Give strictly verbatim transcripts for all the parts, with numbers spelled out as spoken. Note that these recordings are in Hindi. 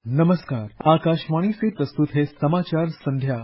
नमस्कार, आकाशवाणी से प्रस्तुत है समाचार संध्या।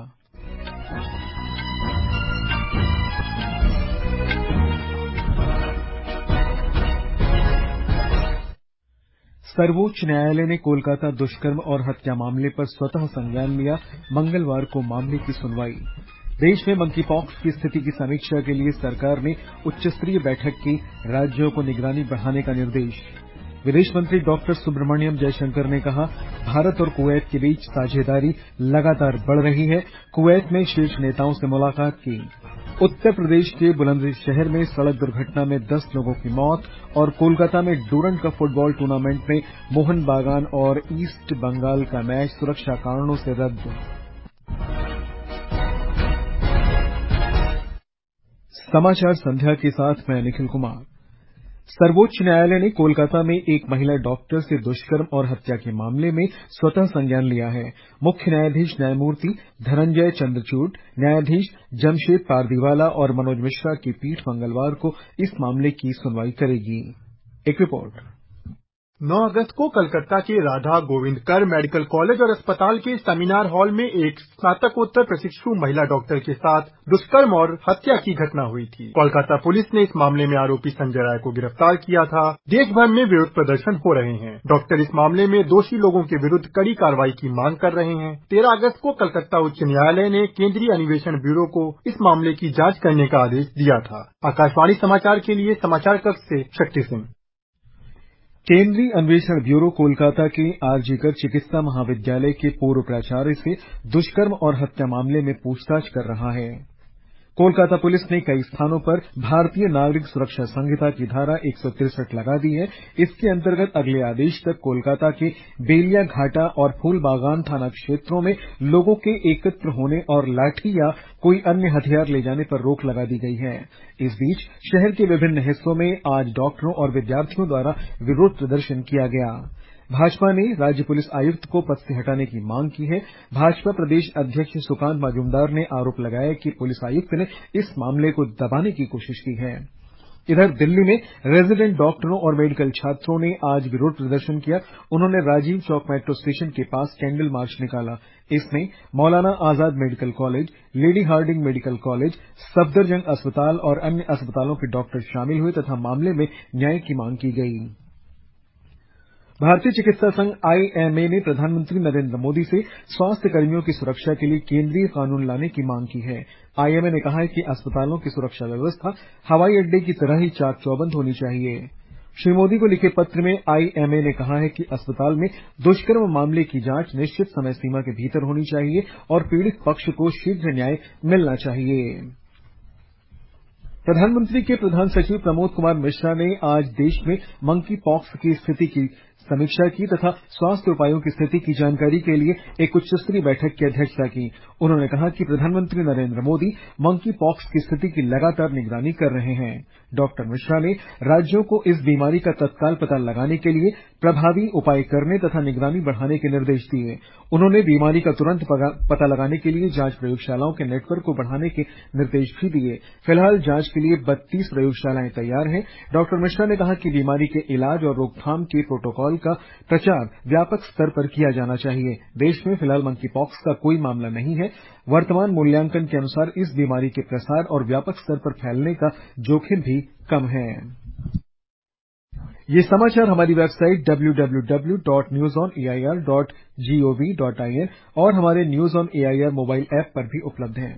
सर्वोच्च न्यायालय ने कोलकाता दुष्कर्म और हत्या मामले पर स्वतः संज्ञान लिया। मंगलवार को मामले की सुनवाई। देश में मंकी पॉक्स की स्थिति की समीक्षा के लिए सरकार ने उच्च स्तरीय बैठक की। राज्यों को निगरानी बढ़ाने का निर्देश। विदेश मंत्री डॉक्टर सुब्रमण्यम जयशंकर ने कहा, भारत और कुवैत के बीच साझेदारी लगातार बढ़ रही है। कुवैत में शीर्ष नेताओं से मुलाकात की। उत्तर प्रदेश के बुलंदशहर में सड़क दुर्घटना में दस लोगों की मौत और कोलकाता में डूरंड कप फुटबॉल टूर्नामेंट में मोहन बागान और ईस्ट बंगाल का मैच सुरक्षा कारणों से रद्द। समाचार संध्या के साथ मैं निखिल कुमार। सर्वोच्च न्यायालय ने कोलकाता में एक महिला डॉक्टर से दुष्कर्म और हत्या के मामले में स्वतः संज्ञान लिया है। मुख्य न्यायाधीश न्यायमूर्ति धनंजय चंद्रचूड़, न्यायाधीश जमशेद पारदीवाला और मनोज मिश्रा की पीठ मंगलवार को इस मामले की सुनवाई करेगी। एक रिपोर्ट। नौ अगस्त को कलकत्ता के राधा गोविंद कर मेडिकल कॉलेज और अस्पताल के सेमिनार हॉल में एक स्नातकोत्तर प्रशिक्षु महिला डॉक्टर के साथ दुष्कर्म और हत्या की घटना हुई थी। कोलकाता पुलिस ने इस मामले में आरोपी संजय राय को गिरफ्तार किया था। देश भर में विरोध प्रदर्शन हो रहे हैं। डॉक्टर इस मामले में दोषी लोगों के विरुद्ध कड़ी कार्रवाई की मांग कर रहे हैं। तेरह अगस्त को कलकत्ता उच्च न्यायालय ने केंद्रीय अन्वेषण ब्यूरो को इस मामले की जाँच करने का आदेश दिया था। आकाशवाणी समाचार के लिए समाचार कक्ष से शक्ति सिंह। केंद्रीय अन्वेषण ब्यूरो कोलकाता के आरजीकर चिकित्सा महाविद्यालय के पूर्व प्राचार्य से दुष्कर्म और हत्या मामले में पूछताछ कर रहा है। कोलकाता पुलिस ने कई स्थानों पर भारतीय नागरिक सुरक्षा संहिता की धारा एक सौ तिरसठ लगा दी है। इसके अंतर्गत अगले आदेश तक कोलकाता के बेलिया घाटा और फूलबागान थाना क्षेत्रों में लोगों के एकत्र होने और लाठी या कोई अन्य हथियार ले जाने पर रोक लगा दी गई है। इस बीच शहर के विभिन्न हिस्सों में आज डॉक्टरों और विद्यार्थियों द्वारा विरोध प्रदर्शन किया गया। भाजपा ने राज्य पुलिस आयुक्त को पद से हटाने की मांग की है। भाजपा प्रदेश अध्यक्ष सुकांत मजूमदार ने आरोप लगाया कि पुलिस आयुक्त ने इस मामले को दबाने की कोशिश की है। इधर दिल्ली में रेजिडेंट डॉक्टरों और मेडिकल छात्रों ने आज विरोध प्रदर्शन किया। उन्होंने राजीव चौक मेट्रो स्टेशन के पास कैंडल मार्च निकाला। इसमें Maulana Azad medical college, Lady Hardinge medical college, Safdarjung अस्पताल और अन्य अस्पतालों के डॉक्टर शामिल हुए तथा मामले में न्याय की मांग की गई। भारतीय चिकित्सा संघ आईएमए ने प्रधानमंत्री नरेंद्र मोदी से स्वास्थ्य कर्मियों की सुरक्षा के लिए केंद्रीय कानून लाने की मांग की है। आईएमए ने कहा है कि अस्पतालों की सुरक्षा व्यवस्था हवाई अड्डे की तरह ही चाक चौबंद होनी चाहिए। श्री मोदी को लिखे पत्र में आईएमए ने कहा है कि अस्पताल में दुष्कर्म मामले की जांच निश्चित समय सीमा के भीतर होनी चाहिए और पीड़ित पक्ष को शीघ्र न्याय मिलना चाहिए। प्रधानमंत्री के प्रधान सचिव प्रमोद कुमार मिश्रा ने आज देश में मंकी पॉक्स की स्थिति की समीक्षा की तथा स्वास्थ्य उपायों की स्थिति की जानकारी के लिए एक उच्च स्तरीय बैठक की अध्यक्षता की। उन्होंने कहा कि प्रधानमंत्री नरेंद्र मोदी मंकी पॉक्स की स्थिति की लगातार निगरानी कर रहे हैं। डॉक्टर मिश्रा ने राज्यों को इस बीमारी का तत्काल पता लगाने के लिए प्रभावी उपाय करने तथा निगरानी बढ़ाने के निर्देश दिए। उन्होंने बीमारी का तुरंत पता लगाने के लिए जांच प्रयोगशालाओं के नेटवर्क को बढ़ाने के निर्देश भी दिए। फिलहाल जांच के लिए बत्तीस प्रयोगशालाएं तैयार हैं। डॉक्टर मिश्रा ने कहा कि बीमारी के इलाज और रोकथाम के प्रोटोकॉल का प्रचार व्यापक स्तर पर किया जाना चाहिए। देश में फिलहाल मंकी पॉक्स का कोई मामला नहीं है। वर्तमान मूल्यांकन के अनुसार इस बीमारी के प्रसार और व्यापक स्तर पर फैलने का जोखिम भी कम है। ये समाचार हमारी website W W W dot news on A I R dot G O V dot I N और हमारे news on A I R mobile app पर भी उपलब्ध हैं।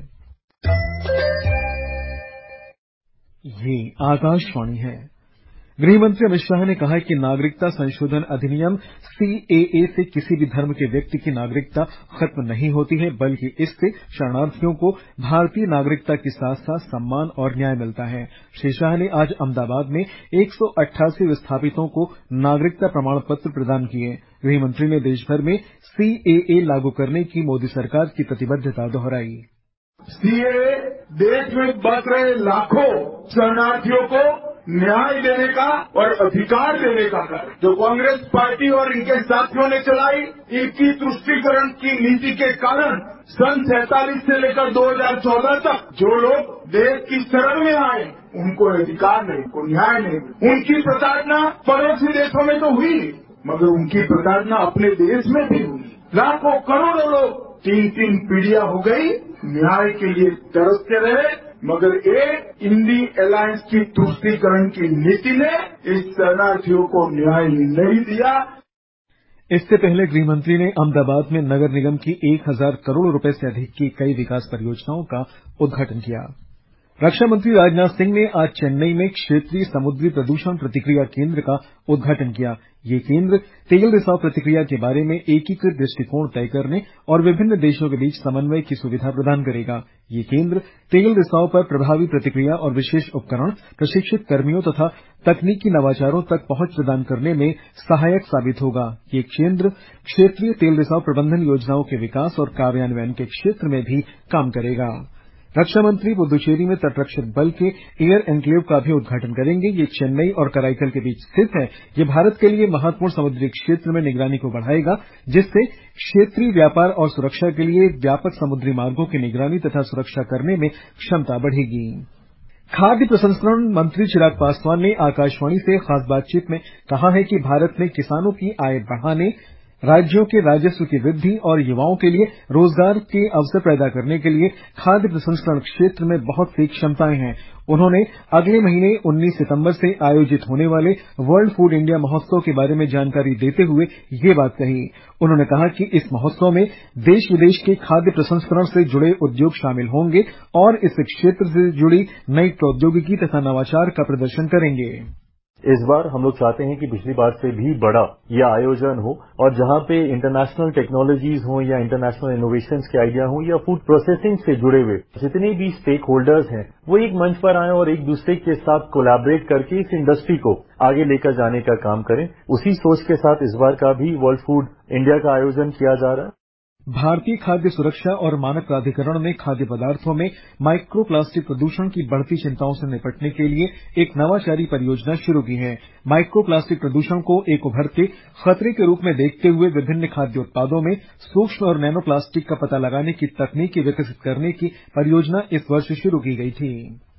ये आकाशवाणी है। गृहमंत्री अमित शाह ने कहा है कि नागरिकता संशोधन अधिनियम सीएए से किसी भी धर्म के व्यक्ति की नागरिकता खत्म नहीं होती है, बल्कि इससे शरणार्थियों को भारतीय नागरिकता के साथ साथ सम्मान और न्याय मिलता है। श्री शाह ने आज अहमदाबाद में एक सौ अट्ठासी विस्थापितों को नागरिकता प्रमाण पत्र प्रदान किए। गृहमंत्री ने देशभर में सीएए लागू करने की मोदी सरकार की प्रतिबद्धता दोहराई। सीएए देश में बस रहे लाखों शरणार्थियों को न्याय देने का और अधिकार देने का कार्य जो कांग्रेस पार्टी और इनके साथियों ने चलाई, इनकी तुष्टीकरण की नीति के कारण सन सैंतालीस से लेकर दो हज़ार चौदह तक जो लोग देश की शरण में आए उनको अधिकार नहीं, उनको न्याय नहीं। उनकी प्रताड़ना पड़ोसी देशों में तो हुई, मगर उनकी प्रताड़ना अपने देश में भी हुई। लाखों करोड़ों लोग तीन तीन पीढ़ियां हो गई न्याय के लिए तरसते रहे, मगर एक इंडी अलायंस की तुष्टीकरण की नीति ने इस शरणार्थियों को न्याय नहीं दिया। इससे पहले गृह मंत्री ने अहमदाबाद में नगर निगम की एक हजार करोड़ रुपए से अधिक की कई विकास परियोजनाओं का उद्घाटन किया। रक्षा मंत्री राजनाथ सिंह ने आज चेन्नई में क्षेत्रीय समुद्री प्रदूषण प्रतिक्रिया केंद्र का उद्घाटन किया। ये केंद्र तेल रिसाव प्रतिक्रिया के बारे में एकीकृत दृष्टिकोण तय करने और विभिन्न देशों के बीच समन्वय की सुविधा प्रदान करेगा। ये केंद्र तेल रिसाव पर प्रभावी प्रतिक्रिया और विशेष उपकरण, प्रशिक्षित कर्मियों तथा तकनीकी नवाचारों तक पहुंच प्रदान करने में सहायक साबित होगा। ये केंद्र क्षेत्रीय तेल रिसाव प्रबंधन योजनाओं के विकास और कार्यान्वयन के क्षेत्र में भी काम करेगा। रक्षा मंत्री पुदुचेरी में तटरक्षक बल के एयर एन्क्लेव का भी उद्घाटन करेंगे। ये चेन्नई और कराईकल के बीच स्थित है। ये भारत के लिए महत्वपूर्ण समुद्री क्षेत्र में निगरानी को बढ़ाएगा, जिससे क्षेत्रीय व्यापार और सुरक्षा के लिए व्यापक समुद्री मार्गों की निगरानी तथा सुरक्षा करने में क्षमता बढ़ेगी। खाद्य प्रसंस्करण मंत्री चिराग पासवान ने आकाशवाणी से खास बातचीत में कहा है कि भारत में किसानों की आय बढ़ाने, राज्यों के राजस्व की वृद्धि और युवाओं के लिए रोजगार के अवसर पैदा करने के लिए खाद्य प्रसंस्करण क्षेत्र में बहुत सी क्षमताएं हैं। उन्होंने अगले महीने उन्नीस सितंबर से आयोजित होने वाले वर्ल्ड फूड इंडिया महोत्सव के बारे में जानकारी देते हुए ये बात कही। उन्होंने कहा कि इस महोत्सव में देश विदेश के खाद्य प्रसंस्करण से जुड़े उद्योग शामिल होंगे और इस क्षेत्र से जुड़ी नई प्रौद्योगिकी तथा नवाचार का प्रदर्शन करेंगे। इस बार हम लोग चाहते हैं कि पिछली बार से भी बड़ा यह आयोजन हो और जहां पे इंटरनेशनल टेक्नोलॉजीज हो या इंटरनेशनल इनोवेशंस के आइडिया हो या फूड प्रोसेसिंग से जुड़े हुए जितने भी स्टेक होल्डर्स हैं वो एक मंच पर आए और एक दूसरे के साथ कोलैबोरेट करके इस इंडस्ट्री को आगे लेकर जाने का काम करें। उसी सोच के साथ इस बार का भी वर्ल्ड फूड इंडिया का आयोजन किया जा रहा है। भारतीय खाद्य सुरक्षा और मानक प्राधिकरण ने खाद्य पदार्थों में माइक्रो प्लास्टिक प्रदूषण की बढ़ती चिंताओं से निपटने के लिए एक नवाचारी परियोजना शुरू की है। माइक्रो प्लास्टिक प्रदूषण को एक उभरते खतरे के रूप में देखते हुए विभिन्न खाद्य उत्पादों में सूक्ष्म और नैनो प्लास्टिक का पता लगाने की तकनीक विकसित करने की परियोजना इस वर्ष शुरू की गई थी।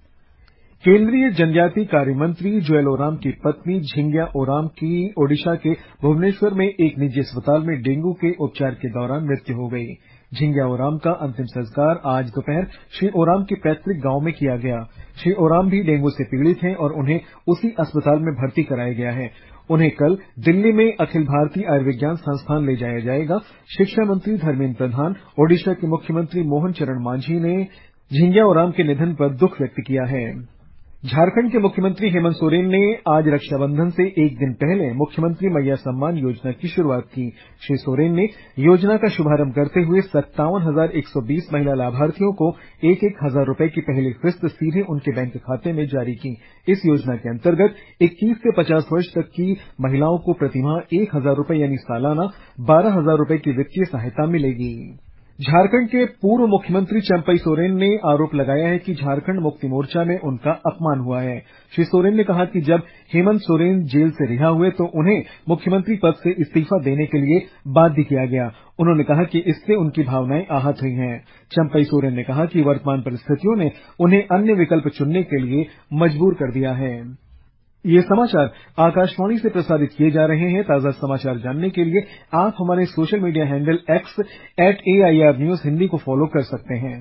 केंद्रीय जनजातीय कार्य मंत्री जुएल ओराम की पत्नी झिंग्या ओराम की ओडिशा के भुवनेश्वर में एक निजी अस्पताल में डेंगू के उपचार के दौरान मृत्यु हो गई। झिंग्या ओराम का अंतिम संस्कार आज दोपहर श्री ओराम के पैतृक गांव में किया गया। श्री ओराम भी डेंगू से पीड़ित हैं और उन्हें उसी अस्पताल में भर्ती कराया गया है। उन्हें कल दिल्ली में अखिल भारतीय आयुर्विज्ञान संस्थान ले जाया जाएगा। शिक्षा मंत्री धर्मेंद्र प्रधान, ओडिशा के मुख्यमंत्री मोहन चरण मांझी ने झिंग्या ओराम के निधन पर दुख व्यक्त किया है। झारखंड के मुख्यमंत्री हेमंत सोरेन ने आज रक्षाबंधन से एक दिन पहले मुख्यमंत्री मैया सम्मान योजना की शुरुआत की। श्री सोरेन ने योजना का शुभारंभ करते हुए सत्तावन हजार एक सौ बीस महिला लाभार्थियों को एक एक हजार रूपये की पहली किस्त सीधे उनके बैंक खाते में जारी की। इस योजना के अंतर्गत इक्कीस से पचास वर्ष तक की महिलाओं को प्रतिमाह एक हजार रूपये यानी सालाना बारह हजार रूपये की वित्तीय सहायता मिलेगी। झारखंड के पूर्व मुख्यमंत्री चंपई सोरेन ने आरोप लगाया है कि झारखंड मुक्ति मोर्चा में उनका अपमान हुआ है। श्री सोरेन ने कहा कि जब हेमंत सोरेन जेल से रिहा हुए तो उन्हें मुख्यमंत्री पद से इस्तीफा देने के लिए बाध्य किया गया। उन्होंने कहा कि इससे उनकी भावनाएं आहत हुई हैं। चंपई सोरेन ने कहा कि वर्तमान परिस्थितियों ने उन्हें अन्य विकल्प चुनने के लिए मजबूर कर दिया है। ये समाचार आकाशवाणी से प्रसारित किए जा रहे हैं। ताजा समाचार जानने के लिए आप हमारे social media handle X at A I R news Hindi को फॉलो कर सकते हैं।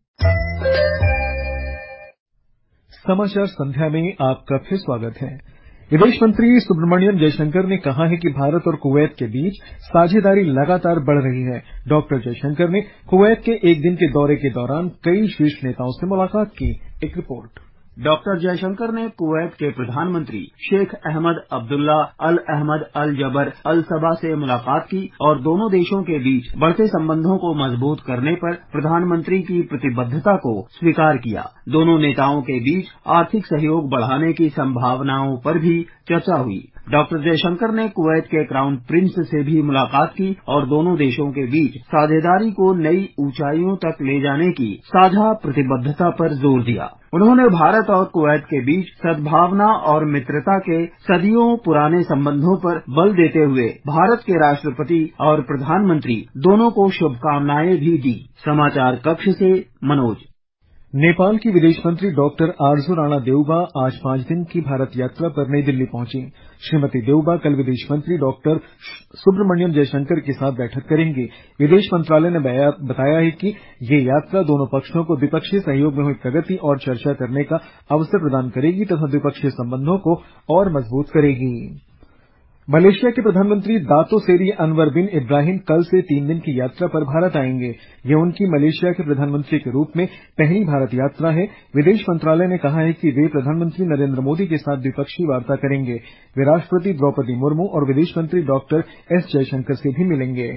समाचार संध्या में आपका फिर स्वागत है। विदेश मंत्री सुब्रमण्यम जयशंकर ने कहा है कि भारत और कुवैत के बीच साझेदारी लगातार बढ़ रही है। डॉक्टर जयशंकर ने कुवैत के एक दिन के दौरे के दौरान कई शीर्ष नेताओं से मुलाकात की। एक रिपोर्ट। डॉक्टर जयशंकर ने कुवैत के प्रधानमंत्री शेख अहमद अब्दुल्ला अल अहमद अल जबर अल सबा से मुलाकात की और दोनों देशों के बीच बढ़ते संबंधों को मजबूत करने पर प्रधानमंत्री की प्रतिबद्धता को स्वीकार किया। दोनों नेताओं के बीच आर्थिक सहयोग बढ़ाने की संभावनाओं पर भी चर्चा हुई। डॉक्टर जयशंकर ने कुवैत के क्राउन प्रिंस से भी मुलाकात की और दोनों देशों के बीच साझेदारी को नई ऊंचाइयों तक ले जाने की साझा प्रतिबद्धता पर जोर दिया। उन्होंने भारत और कुवैत के बीच सद्भावना और मित्रता के सदियों पुराने संबंधों पर बल देते हुए भारत के राष्ट्रपति और प्रधानमंत्री दोनों को शुभकामनाएं भी दी। समाचार कक्ष से मनोज। नेपाल की विदेश मंत्री डॉक्टर आरजू राणा देउबा आज पांच दिन की भारत यात्रा पर नई दिल्ली पहुंची। श्रीमती देउबा कल विदेश मंत्री डॉक्टर सुब्रमण्यम जयशंकर के साथ बैठक करेंगी। विदेश मंत्रालय ने बताया है कि ये यात्रा दोनों पक्षों को द्विपक्षीय सहयोग में हुई प्रगति और चर्चा करने का अवसर प्रदान करेगी तथा द्विपक्षीय संबंधों को और मजबूत करेगी। मलेशिया के प्रधानमंत्री दातो सेरी अनवर बिन इब्राहिम कल से तीन दिन की यात्रा पर भारत आएंगे। ये उनकी मलेशिया के प्रधानमंत्री के रूप में पहली भारत यात्रा है। विदेश मंत्रालय ने कहा है कि वे प्रधानमंत्री नरेंद्र मोदी के साथ द्विपक्षीय वार्ता करेंगे। वे राष्ट्रपति द्रौपदी मुर्मू और विदेश मंत्री डॉक्टर एस जयशंकर से भी मिलेंगे।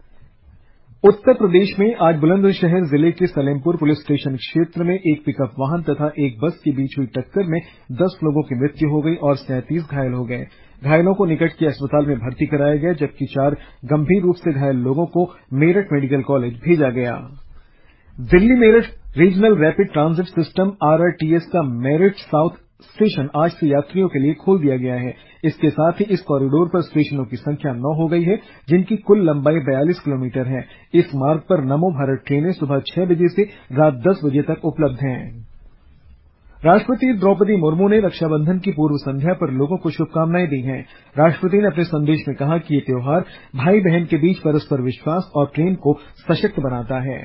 उत्तर प्रदेश में आज बुलंदशहर जिले के सलेमपुर पुलिस स्टेशन क्षेत्र में एक पिकअप वाहन तथा एक बस के बीच हुई टक्कर में दस लोगों की मृत्यु हो गई और सैंतीस घायल हो गए। घायलों को निकट के अस्पताल में भर्ती कराया गया, जबकि चार गंभीर रूप से घायल लोगों को मेरठ मेडिकल कॉलेज भेजा गया। Delhi Meerut regional rapid transit system RRTS का मेरठ साउथ स्टेशन आज से यात्रियों के लिए खोल दिया गया है। इसके साथ ही इस कॉरिडोर पर स्टेशनों की संख्या नौ हो गई है, जिनकी कुल लंबाई बयालीस किलोमीटर है। इस मार्ग पर नमो भारत ट्रेनें सुबह छह बजे से रात दस बजे तक उपलब्ध हैं। राष्ट्रपति द्रौपदी मुर्मू ने रक्षाबंधन की पूर्व संध्या पर लोगों को शुभकामनाएं दी हैं। राष्ट्रपति ने अपने संदेश में कहा कि ये त्योहार भाई बहन के बीच परस्पर विश्वास और प्रेम को सशक्त बनाता है।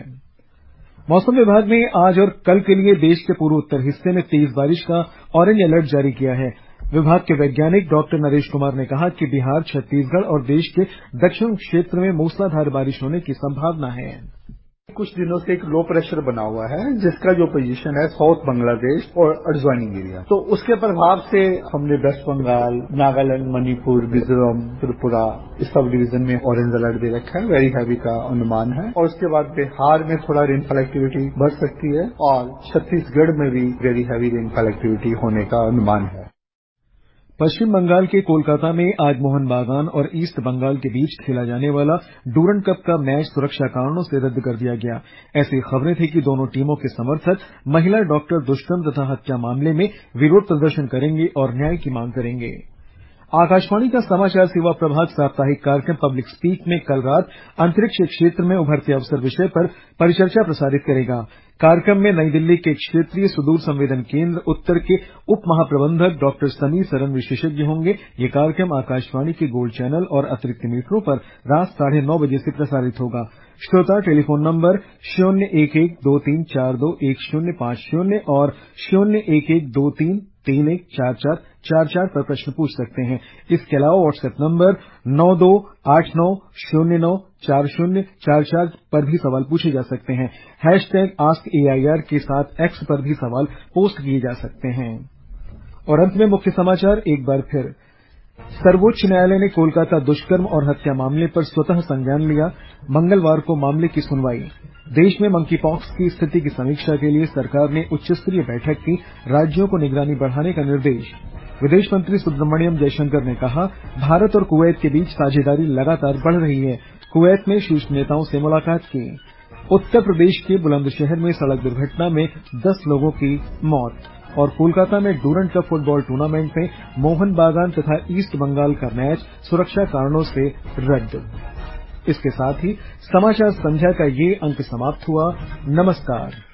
मौसम विभाग ने आज और कल के लिए देश के पूर्व उत्तर हिस्से में तेज बारिश का ऑरेंज अलर्ट जारी किया है। विभाग के वैज्ञानिक डॉक्टर नरेश कुमार ने कहा कि बिहार, छत्तीसगढ़ और देश के दक्षिण क्षेत्र में मूसलाधार बारिश होने की संभावना है। कुछ दिनों से एक लो प्रेशर बना हुआ है, जिसका जो पोजीशन है साउथ बांग्लादेश और एडजॉइनिंग एरिया, तो उसके प्रभाव से हमने वेस्ट बंगाल, नागालैंड, मणिपुर, मिजोरम, त्रिपुरा इस सब डिवीजन में ऑरेंज अलर्ट दे रखा है। वेरी हैवी का अनुमान है। और उसके बाद बिहार में थोड़ा रेनफॉल एक्टिविटी बढ़ सकती है और छत्तीसगढ़ में भी वेरी हैवी रेनफॉल एक्टिविटी होने का अनुमान है। पश्चिम बंगाल के कोलकाता में आज मोहन बागान और ईस्ट बंगाल के बीच खेला जाने वाला डूरंड कप का मैच सुरक्षा कारणों से रद्द कर दिया गया। ऐसी खबरें थी कि दोनों टीमों के समर्थक महिला डॉक्टर दुष्कर्म तथा हत्या मामले में विरोध प्रदर्शन करेंगे और न्याय की मांग करेंगे। आकाशवाणी का समाचार सेवा प्रभाग साप्ताहिक कार्यक्रम पब्लिक स्पीक में कल रात अंतरिक्ष क्षेत्र में उभरते अवसर विषय पर परिचर्चा प्रसारित करेगा। कार्यक्रम में नई दिल्ली के क्षेत्रीय सुदूर संवेदन केंद्र उत्तर के उप महाप्रबंधक डॉक्टर समीर सरन विशेषज्ञ होंगे। ये कार्यक्रम आकाशवाणी के गोल्ड चैनल और अतिरिक्त मीटरों पर रात साढ़े नौ बजे से प्रसारित होगा। श्रोता टेलीफोन नंबर शून्य एक एक दो तीन चार दो एक शून्य पांच शून्य और शून्य एक एक दो तीन तीन एक चार चार चार चार पर प्रश्न पूछ सकते हैं। इसके अलावा व्हाट्सएप नंबर नौ दो आठ नौ शून्य नौ चार शून्य चार चार पर भी सवाल पूछे जा सकते हैं। हैशटैग आस्क एआईआर के साथ एक्स पर भी सवाल पोस्ट किए जा सकते हैं। और अंत में मुख्य समाचार एक बार फिर। सर्वोच्च न्यायालय ने कोलकाता दुष्कर्म और हत्या मामले पर स्वतः संज्ञान लिया। मंगलवार को मामले की सुनवाई। देश में मंकी पॉक्स की स्थिति की समीक्षा के लिए सरकार ने उच्च स्तरीय बैठक की। राज्यों को निगरानी बढ़ाने का निर्देश। विदेश मंत्री सुब्रमण्यम जयशंकर ने कहा, भारत और कुवैत के बीच साझेदारी लगातार बढ़ रही है। कुवैत में शीर्ष नेताओं से मुलाकात की। उत्तर प्रदेश के बुलंदशहर में सड़क दुर्घटना में दस लोगों की मौत। और कोलकाता में डूरंड कप फुटबॉल टूर्नामेंट में मोहन बागान तथा ईस्ट बंगाल का मैच सुरक्षा कारणों से रद्द। इसके साथ ही समाचार संध्या का ये अंक समाप्त हुआ। नमस्कार।